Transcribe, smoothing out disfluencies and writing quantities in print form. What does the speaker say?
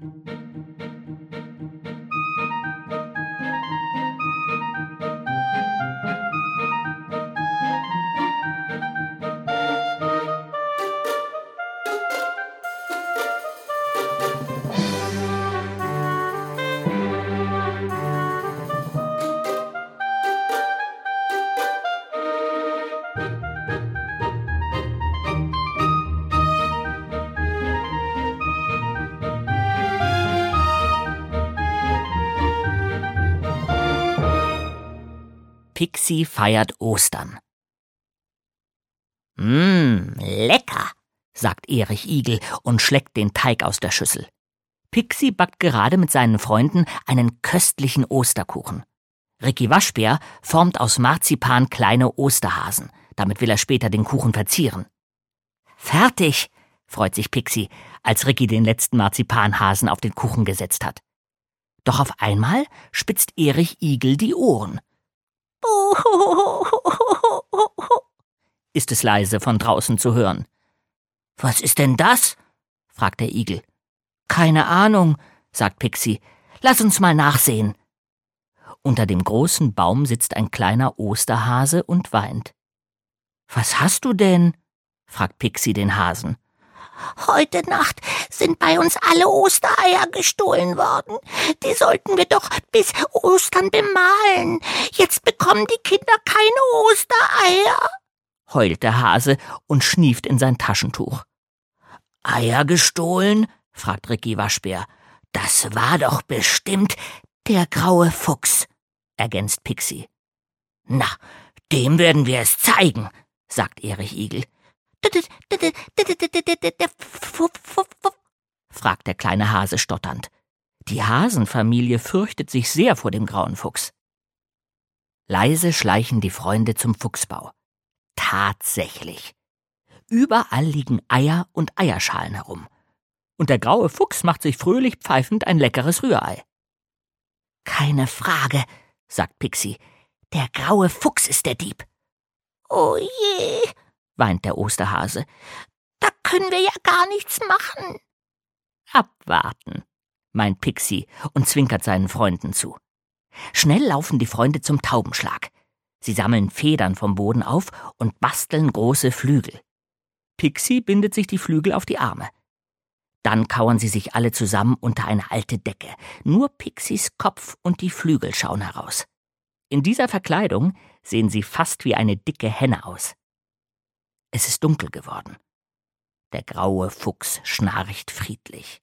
Pixie feiert Ostern. Lecker, sagt Erich Igel und schleckt den Teig aus der Schüssel. Pixie backt gerade mit seinen Freunden einen köstlichen Osterkuchen. Ricky Waschbär formt aus Marzipan kleine Osterhasen. Damit will er später den Kuchen verzieren. Fertig, freut sich Pixie, als Ricky den letzten Marzipanhasen auf den Kuchen gesetzt hat. Doch auf einmal spitzt Erich Igel die Ohren. Ist es leise von draußen zu hören. »Was ist denn das?« fragt der Igel. »Keine Ahnung«, sagt Pixie. »Lass uns mal nachsehen.« Unter dem großen Baum sitzt ein kleiner Osterhase und weint. »Was hast du denn?« fragt Pixie den Hasen. »Heute Nacht sind bei uns alle Ostereier gestohlen worden. Die sollten wir doch bis Ostern bemalen. Jetzt bekommen die Kinder keine Ostereier«, heult der Hase und schnieft in sein Taschentuch. »Eier gestohlen?« fragt Ricky Waschbär. »Das war doch bestimmt der graue Fuchs«, ergänzt Pixie. »Na, dem werden wir es zeigen«, sagt Erich Igel. Fragt der kleine Hase stotternd. Die Hasenfamilie fürchtet sich sehr vor dem grauen Fuchs. Leise schleichen die Freunde zum Fuchsbau. Tatsächlich. Überall liegen Eier und Eierschalen herum. Und der graue Fuchs macht sich fröhlich pfeifend ein leckeres Rührei. »Keine Frage«, sagt Pixie. »Der graue Fuchs ist der Dieb.« »Oh je«, weint der Osterhase. »Da können wir ja gar nichts machen.« »Abwarten«, meint Pixie und zwinkert seinen Freunden zu. Schnell laufen die Freunde zum Taubenschlag. Sie sammeln Federn vom Boden auf und basteln große Flügel. Pixie bindet sich die Flügel auf die Arme. Dann kauern sie sich alle zusammen unter eine alte Decke. Nur Pixies Kopf und die Flügel schauen heraus. In dieser Verkleidung sehen sie fast wie eine dicke Henne aus. Es ist dunkel geworden. Der graue Fuchs schnarcht friedlich.